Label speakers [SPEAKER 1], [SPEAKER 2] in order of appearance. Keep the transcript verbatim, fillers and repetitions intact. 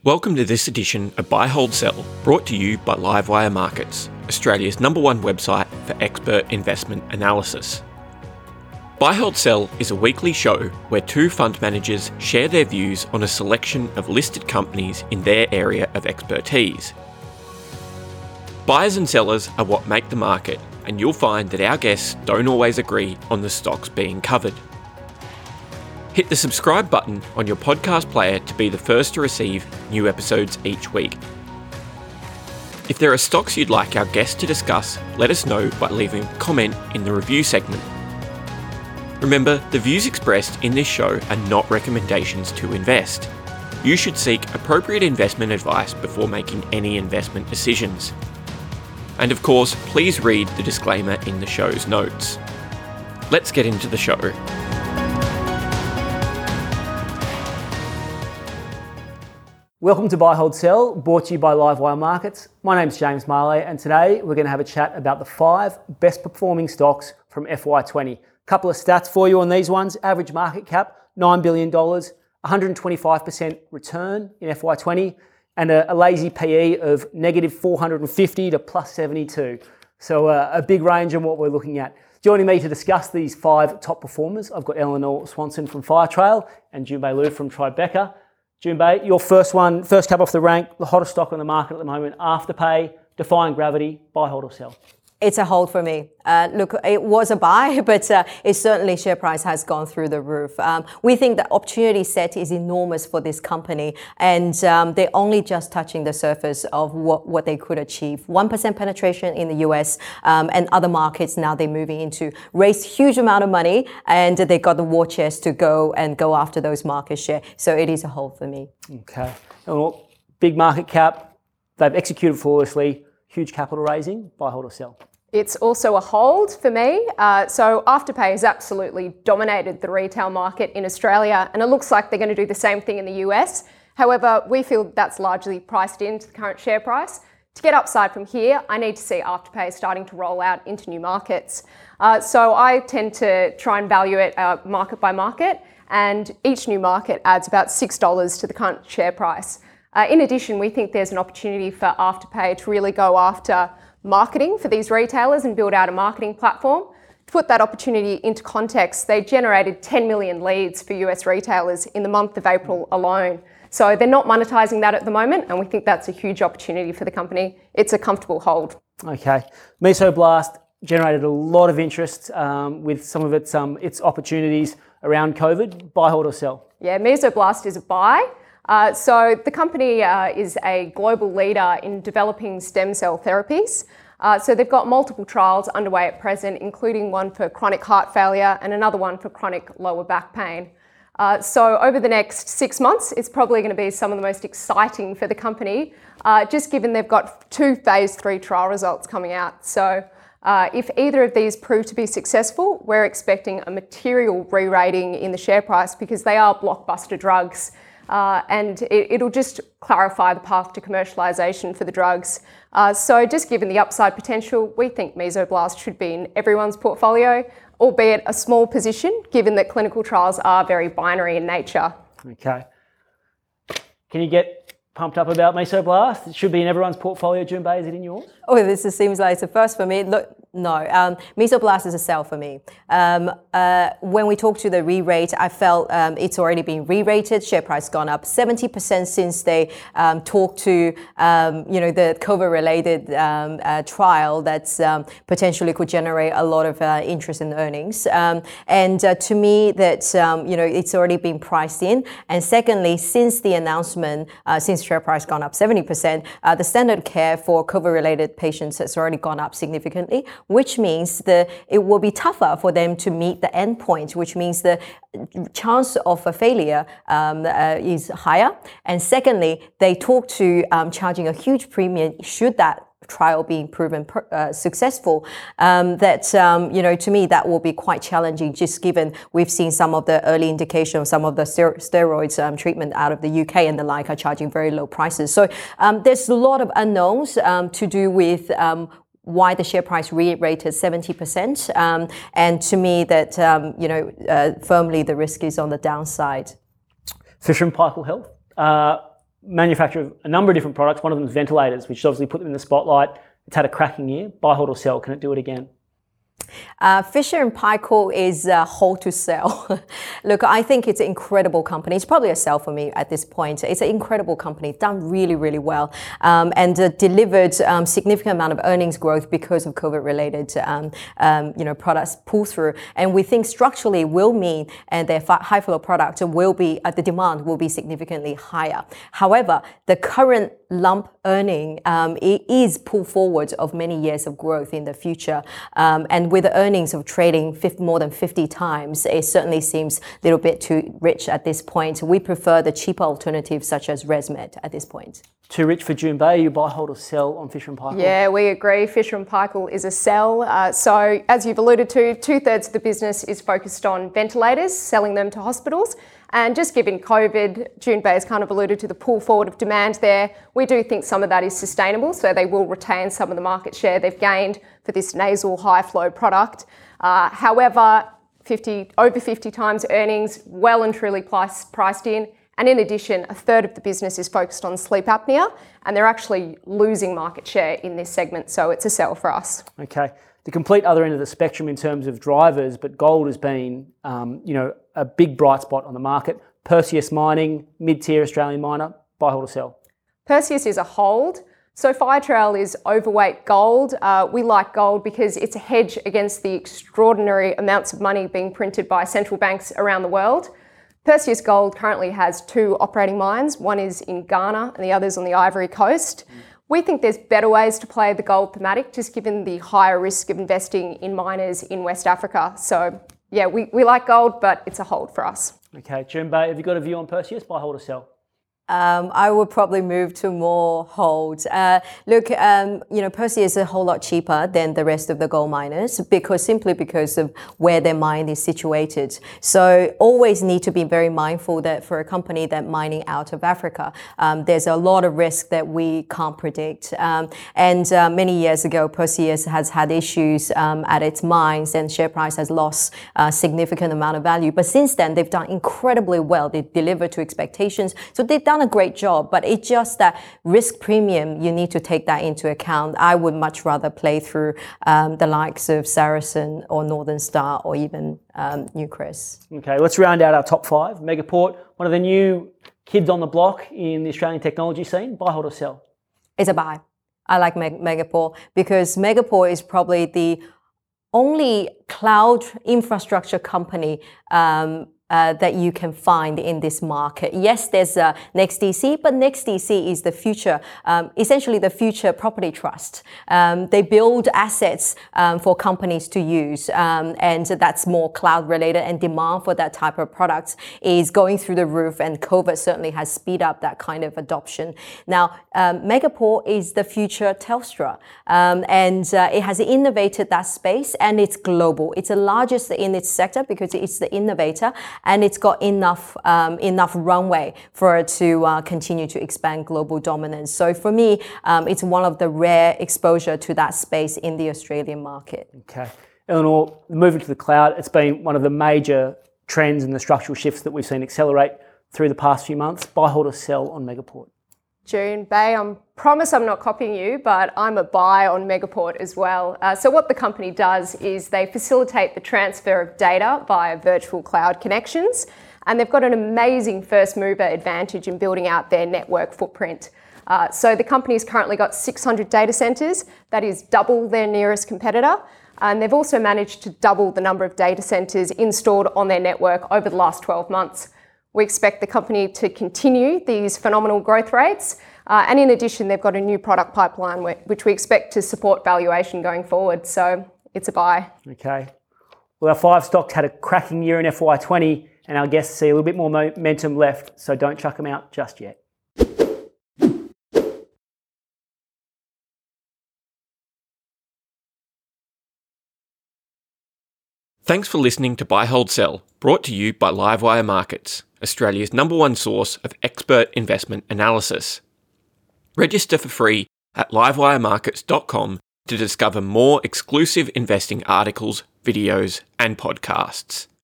[SPEAKER 1] Welcome to this edition of Buy, Hold, Sell, brought to you by Livewire Markets, Australia's number one website for expert investment analysis. Buy, Hold, Sell is a weekly show where two fund managers share their views on a selection of listed companies in their area of expertise. Buyers and sellers are what make the market, and you'll find that our guests don't always agree on the stocks being covered. Hit the subscribe button on your podcast player to be the first to receive new episodes each week. If there are stocks you'd like our guests to discuss, let us know by leaving a comment in the review segment. Remember, the views expressed in this show are not recommendations to invest. You should seek appropriate investment advice before making any investment decisions. And of course, please read the disclaimer in the show's notes. Let's get into the show.
[SPEAKER 2] Welcome to Buy, Hold, Sell, brought to you by Livewire Markets. My name's James Marley, and today we're going to have a chat about the five best performing stocks from F Y twenty. A couple of stats for you on these ones. Average market cap, nine billion dollars, one hundred twenty-five percent return in F Y twenty, and a, a lazy P E of negative four hundred fifty to plus seventy-two. So uh, a big range on what we're looking at. Joining me to discuss these five top performers, I've got Eleanor Swanson from Firetrail and Junbei Liu from Tribeca. Junbei, your first one, first cab off the rank, the hottest stock on the market at the moment, Afterpay, defying gravity, buy, hold or sell?
[SPEAKER 3] It's a hold for me. Uh, look, it was a buy, but uh, it certainly share price has gone through the roof. Um, we think the opportunity set is enormous for this company, and um, they're only just touching the surface of what, what they could achieve. one percent penetration in the U S um, and other markets now they're moving into, raised huge amount of money, and they got the war chest to go and go after those market share. So it is a hold for me.
[SPEAKER 2] Okay. Well, big market cap, they've executed flawlessly, huge capital raising, buy, hold or sell?
[SPEAKER 4] It's also a hold for me. Uh, so Afterpay has absolutely dominated the retail market in Australia, and it looks like they're going to do the same thing in the U S. However, we feel that's largely priced into the current share price. To get upside from here, I need to see Afterpay starting to roll out into new markets. Uh, so I tend to try and value it uh, market by market, and each new market adds about six dollars to the current share price. Uh, in addition, we think there's an opportunity for Afterpay to really go after marketing for these retailers and build out a marketing platform. To put that opportunity into context, they generated ten million leads for U S retailers in the month of April alone. So they're not monetizing that at the moment, and we think that's a huge opportunity for the company. It's a comfortable hold.
[SPEAKER 2] Okay. Mesoblast generated a lot of interest um, with some of its um, its opportunities around COVID. Buy, hold or sell?
[SPEAKER 4] Yeah, Mesoblast is a buy. Uh, so the company uh, is a global leader in developing stem cell therapies. Uh, so they've got multiple trials underway at present, including one for chronic heart failure and another one for chronic lower back pain. Uh, so over the next six months, it's probably going to be some of the most exciting for the company, uh, just given they've got two phase three trial results coming out. So uh, if either of these prove to be successful, we're expecting a material re-rating in the share price because they are blockbuster drugs. Uh, and it, it'll just clarify the path to commercialisation for the drugs. Uh, so just given the upside potential, we think Mesoblast should be in everyone's portfolio, albeit a small position, given that clinical trials are very binary in nature.
[SPEAKER 2] Okay. Can you get pumped up about Mesoblast? It should be in everyone's portfolio. Junbei, is it in yours?
[SPEAKER 3] Oh, this is, seems like it's a first for me. Look, no, um, Mesoblast is a sell for me. Um, uh, when we talked to the re-rate, I felt um, it's already been re-rated. Share price gone up seventy percent since they um, talked to, um, you know, the COVID-related um, uh, trial that's um, potentially could generate a lot of uh, interest in earnings. Um, and uh, to me, that um, you know, it's already been priced in. And secondly, since the announcement, uh, since share price gone up seventy percent, uh, the standard care for COVID-related patients has already gone up significantly, which means that it will be tougher for them to meet the endpoint, which means the chance of a failure um, uh, is higher. And secondly, they talk to um, charging a huge premium should that trial being proven uh, successful. Um, that, um, you know, to me, that will be quite challenging, just given we've seen some of the early indication of some of the steroids um, treatment out of the U K and the like are charging very low prices. So um, there's a lot of unknowns um, to do with um, why the share price re-rated seventy percent. Um, and to me that, um, you know, uh, firmly the risk is on the downside.
[SPEAKER 2] Fisher and Paykel Health. Uh, manufacture a number of different products. One of them is ventilators, which obviously put them in the spotlight. It's had a cracking year. Buy, hold or sell. Can it do it again?
[SPEAKER 3] Uh, Fisher and Paykel is a hold to sell. Look, I think it's an incredible company. It's probably a sell for me at this point. It's an incredible company, done really, really well, um, and uh, delivered um, significant amount of earnings growth because of COVID-related, um, um, you know, products pull through. And we think structurally will mean, and their high flow product will be, uh, the demand will be significantly higher. However, the current lump earning um, it is pull forward of many years of growth in the future, um, and with the earnings of trading fifty, more than fifty times, it certainly seems a little bit too rich at this point. We prefer the cheaper alternatives such as ResMed at this point.
[SPEAKER 2] Too rich for June Bay. You buy, hold or sell on Fisher and Paykel?
[SPEAKER 4] Yeah, we agree. Fisher and Paykel is a sell. Uh, so as you've alluded to, two-thirds of the business is focused on ventilators, selling them to hospitals. And just given COVID, June Bay has kind of alluded to the pull forward of demand there. We do think some of that is sustainable, so they will retain some of the market share they've gained for this nasal high flow product. Uh, however, fifty, over fifty times earnings, well and truly price, priced in. And in addition, a third of the business is focused on sleep apnea, and they're actually losing market share in this segment, so it's a sell for us.
[SPEAKER 2] Okay. The complete other end of the spectrum in terms of drivers, but gold has been, um, you know, a big bright spot on the market. Perseus Mining, mid-tier Australian miner, buy, hold or sell?
[SPEAKER 4] Perseus is a hold. So Firetrail is overweight gold. Uh, we like gold because it's a hedge against the extraordinary amounts of money being printed by central banks around the world. Perseus Gold currently has two operating mines. One is in Ghana and the other is on the Ivory Coast. Mm. We think there's better ways to play the gold thematic, just given the higher risk of investing in miners in West Africa. So yeah, we, we like gold, but it's a hold for us.
[SPEAKER 2] Okay, June Bay, have you got a view on Perseus? Buy, hold or sell?
[SPEAKER 3] Um, I would probably move to more holds. Uh, look, um, you know, Perseus is a whole lot cheaper than the rest of the gold miners because simply because of where their mine is situated. So always need to be very mindful that for a company that mining out of Africa, um, there's a lot of risk that we can't predict. Um, and uh, many years ago, Perseus has had issues um, at its mines and share price has lost a significant amount of value. But since then, they've done incredibly well. They delivered to expectations. So they've done a great job, but it's just that risk premium, you need to take that into account. I would much rather play through um, the likes of Saracen or Northern Star or even um, Newcrest.
[SPEAKER 2] Okay, let's round out our top five. Megaport, one of the new kids on the block in the Australian technology scene. Buy, hold or sell?
[SPEAKER 3] It's a buy. I like Meg- Megaport because Megaport is probably the only cloud infrastructure company um, Uh, that you can find in this market. Yes, there's uh, NextDC, but NextDC is the future, um, essentially the future property trust. Um, they build assets um, for companies to use, um, and that's more cloud related, and demand for that type of products is going through the roof, and COVID certainly has speed up that kind of adoption. Now, um, Megaport is the future Telstra, um, and uh, it has innovated that space, and it's global. It's the largest in its sector because it's the innovator, and it's got enough um, enough runway for it to uh, continue to expand global dominance. So for me, um, it's one of the rare exposure to that space in the Australian market.
[SPEAKER 2] Okay. Eleanor, moving to the cloud, it's been one of the major trends and the structural shifts that we've seen accelerate through the past few months. Buy, hold or sell on Megaport?
[SPEAKER 4] June Bay, I promise I'm not copying you, but I'm a buy on Megaport as well. Uh, so what the company does is they facilitate the transfer of data via virtual cloud connections, and they've got an amazing first mover advantage in building out their network footprint. Uh, so the company's currently got six hundred data centres, that is double their nearest competitor, and they've also managed to double the number of data centres installed on their network over the last twelve months. We expect the company to continue these phenomenal growth rates. Uh, and in addition, they've got a new product pipeline which we expect to support valuation going forward. So it's a buy.
[SPEAKER 2] Okay. Well, our five stocks had a cracking year in F Y twenty, and our guests see a little bit more momentum left. So don't chuck them out just yet.
[SPEAKER 1] Thanks for listening to Buy, Hold, Sell, brought to you by Livewire Markets, Australia's number one source of expert investment analysis. Register for free at livewire markets dot com to discover more exclusive investing articles, videos, and podcasts.